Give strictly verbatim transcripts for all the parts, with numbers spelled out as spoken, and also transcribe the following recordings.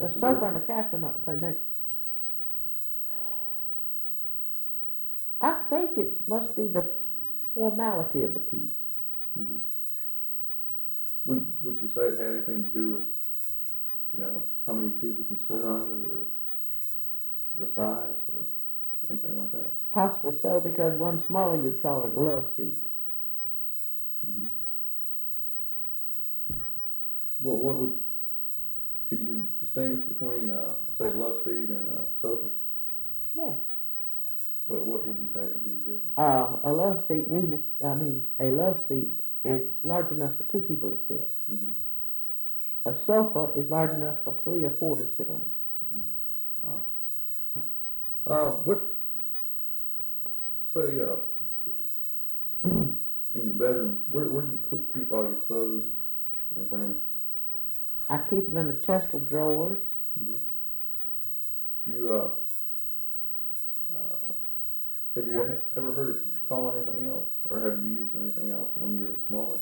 a sofa and a couch are not the same thing. I think it must be the formality of the piece. Mm-hmm. Would Would you say it had anything to do with, you know, how many people can sit on it, or the size, or anything like that? Possibly so, because one smaller you'd call it a love seat. Mm-hmm. Well, what would, could you distinguish between, uh, say, a love seat and a sofa? Yes. Well, what would you say would be the difference? Uh, a love seat usually, I mean, a love seat is large enough for two people to sit. Mm-hmm. A sofa is large enough for three or four to sit on. Mm-hmm. Oh. Uh, what, say, uh, in your bedroom, where, where do you cl- keep all your clothes and things? I keep them in a chest of drawers. Mm-hmm. Do you, uh, uh, have you ever heard it called anything else, or have you used anything else when you were smaller?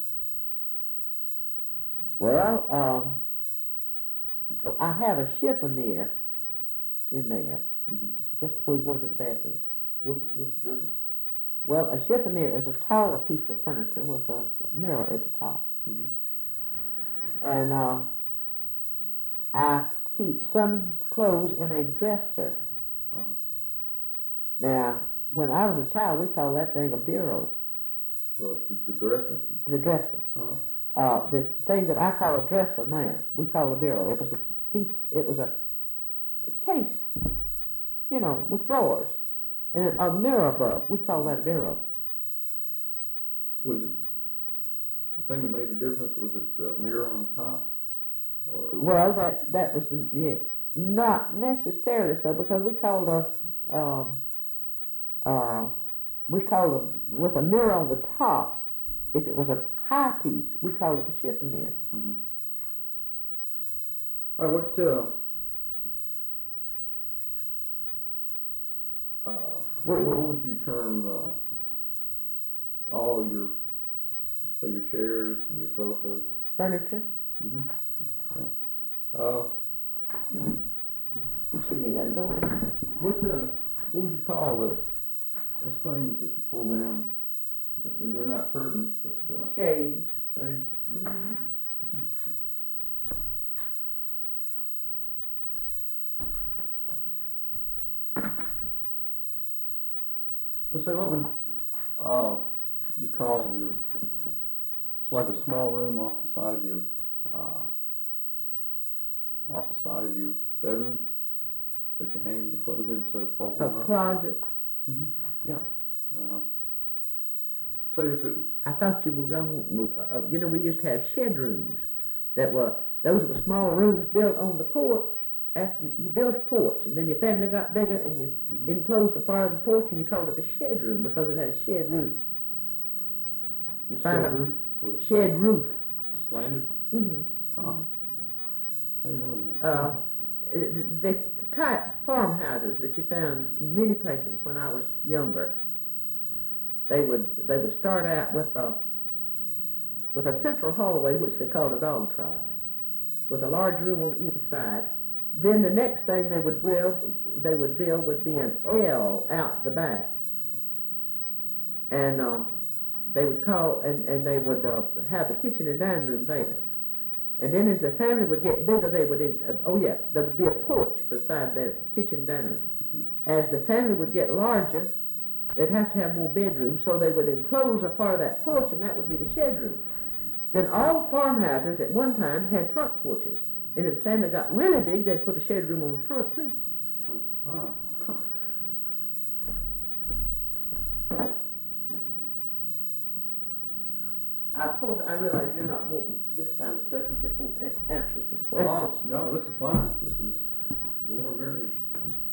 Well, um, I have a chiffonier in there, Mm-hmm. just before you go to the bathroom. What's, what's the difference? Well, a chiffonier is a taller piece of furniture with a mirror at the top. Mm-hmm. And uh, I keep some clothes in a dresser. Uh-huh. Now, when I was a child, we called that thing a bureau. Well, the, the dresser? The dresser. Uh-huh. Uh, the thing that I call a dresser now, we call a bureau. It was a piece, it was a, a case, you know, with drawers. And then a mirror above, we call that a bureau. Was it, the thing that made the difference, was it the mirror on top? Or? Well, that, that was the, yes. Not necessarily so, because we called a, um, uh, we called a, with a mirror on the top, if it was a high piece, we called it a chiffonier. Mm-hmm. All right, what, uh, uh, what, what would you term, uh, all your, say, your chairs and your sofas? Furniture? Mm-hmm. Yeah. Uh, You see me that door? what, uh, what would you call the, those things that you pull down? They're not curtains, but, uh, Shades. shades? Mm-hmm. Well, say, what would, uh, you call your, it's like a small room off the side of your, uh, off the side of your bedroom that you hang your clothes in instead of folding them A up? closet. Mm-hmm. Yeah. Uh, say if it, I thought you were going, with, uh, you know, we used to have shed rooms that were, those were small rooms built on the porch. After you, you built a porch, and then your family got bigger, and you mm-hmm. enclosed a part of the porch, and you called it a shed room because it had a shed roof. You find shed a roof? Was it shed roof. slanted? Mm-hmm. Huh. I didn't know that. Uh, the type farmhouses that you found in many places when I was younger, they would they would start out with a with a central hallway, which they called a dog trot, with a large room on either side. Then the next thing they would build they would build would be an L out the back, and uh, they would call and and they would uh, have the kitchen and dining room there. And then as the family would get bigger, they would, in, uh, oh yeah, there would be a porch beside the kitchen dining room. As the family would get larger, they'd have to have more bedrooms, so they would enclose a part of that porch, and that would be the shed room. Then all farmhouses at one time had front porches. And if the family got really big, they'd put a shed room on the front too. Huh. Of course, I realize you're not wanting this kind of stuff, you just want answers to Well, questions. no, this is fine. This is more merry.